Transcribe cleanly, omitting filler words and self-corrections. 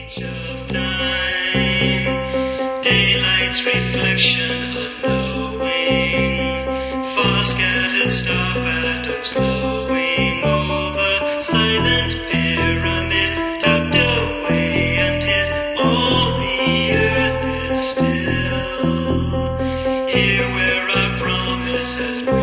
reach of time, daylight's reflection unknowing, far scattered star patterns glowing over silent pyramid tucked away, and yet all the earth is still. Here where our promise has